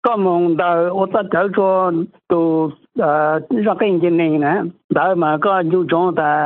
có mong đợi ô tô chở cho tụ ra cái gì này nè đợi mà có nhu trong ta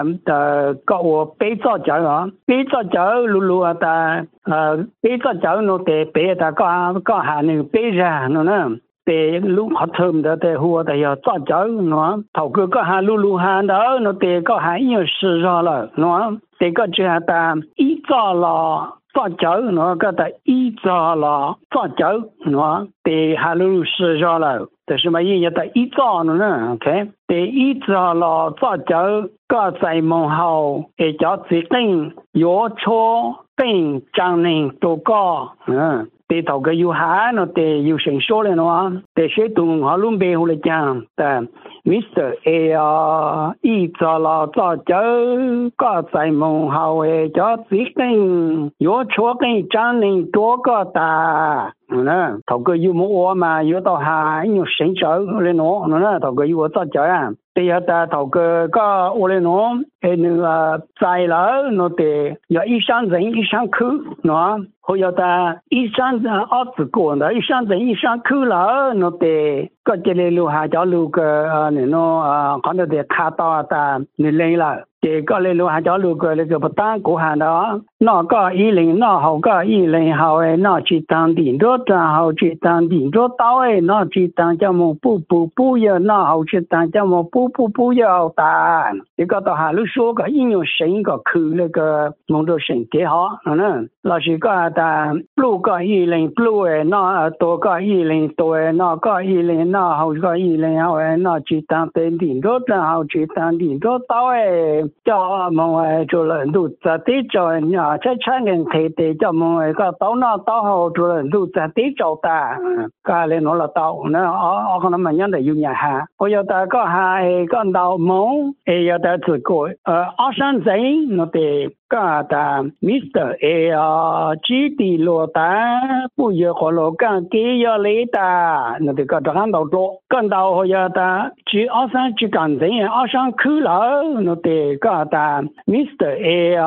có ô bê cho chở hả bê cho chở lù lù ta bê cho chở nó để bê ta có hà này bê ra nó nè để lúc họ thơm đó để hùa để cho chở nó thầu cứ có hà lù lù hà đó nó để có hà nhiều sự rồi nó để có chỉ hà ta ít cho là cho chở nó có ta ít cho là cho chở nó để hà lù sự rồiแต่是嘛，也得一早呢，OK， 第一早了，早就个在门后，也叫指定药车等张人都个，第头个有下呢，第有成熟了呢，第些东我拢背后来讲，但 Mr. A 一早了，早就个在门后，也叫指定药车等张人多个大。nè thầu cơ yêu mua mà yêu tao hà nhiều sinh trở lên nó nè thầu cơ yêu tao trở à bây giờ ta thầu cơ có ô lên nó nên sai lỡ nó để giờ ít sang dân ít sang khứ nó hồi giờ ta ít sang ở tự quản đó ít sang khứ lỡ nó để có chỉ là lưu hà cho lưu cái này nó có được để khá to ta nên lên là để có lên lưu hà cho lưu cái bắt tăng của hà đó nó có ý linh nó hậu có ý linh hậu nó chỉ tăng tiền đó hậu chỉ tăng tiền đó tao nó chỉ tăng cho một bu giờ nó hậu chỉ tăng cho một bu giờ ta thì có tao hà lúc số cái应用生个去那个蒙着生给好老师个ta blue个意灵 blue 那多个意灵多那个意灵那好个意灵好那只当点点多好只当点多到叫蒙做人都在地做呀在产人开的叫蒙个到那到好做人都在地做的个嘞我了到那我可能慢慢的用一下我要大个下个到蒙要大自个阿山仔我哋家的 Mr. A 基地落单不要和老干给要来的我哋个看到多看到好要的去阿山去干的阿山去了我哋家的 Mr.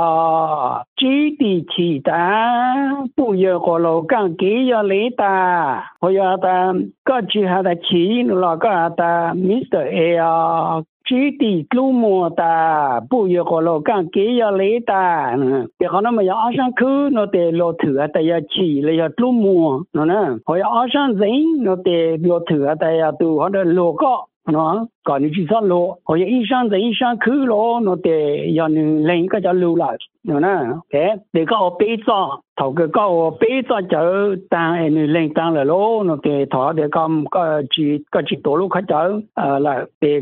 A 基地去的不要和老干给要来的好要的个去下的去了个的 Mr. A chỉ đi lưu mùa ta bùi có lô càng kế ya lấy ta để họ nói mà ở sang khứ nó để lô thử ta ya chỉ là lưu mùa nó nè hồi ở sang giấy nó để lô thử ta ya từ họ để lô có nó còn như chỉ sao lô hồi ở sang giấy sang khứ lô nó để ya lên cái cho lưu lại nó nè thế để có bê cho thầu cái có bê cho chở tăng lên tăng là lô nó để thọ để có chỉ tổ lúc khách chở là để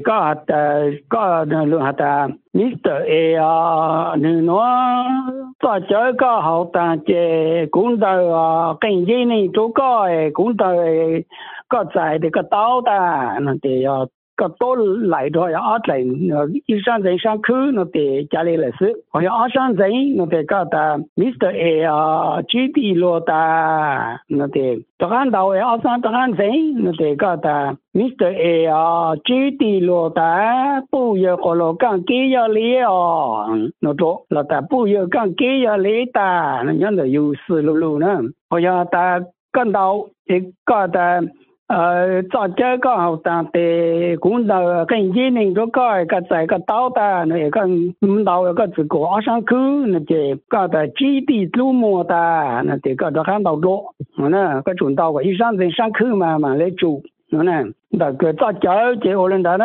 có lượng hạt Mr. A nó cho chở có hậu tăng chế cũng đời cái gì này chỗ cũng đời có giải để có tao ta nó để có tốt lại rồi ở lại ít sang giấy sang khứ nó để trả lại là sự hoặc ở sang giấy nó để có ta Mr. A chỉ đi lô ta nó để cho anh đầu ở sang cho anh giấy nó để có ta Mr. A chỉ đi lô ta不要có lô càng kế要lý nó chỗ là ta 不要càng kế要lý ta nó nhớ là有事路路呢或者ta跟到一个的做这个好当的工作跟一年都个在个岛的那个到个这个阿上去那这个的基地路么的那这个都看到多那个准到个一上人上去嘛来住那个做这我们的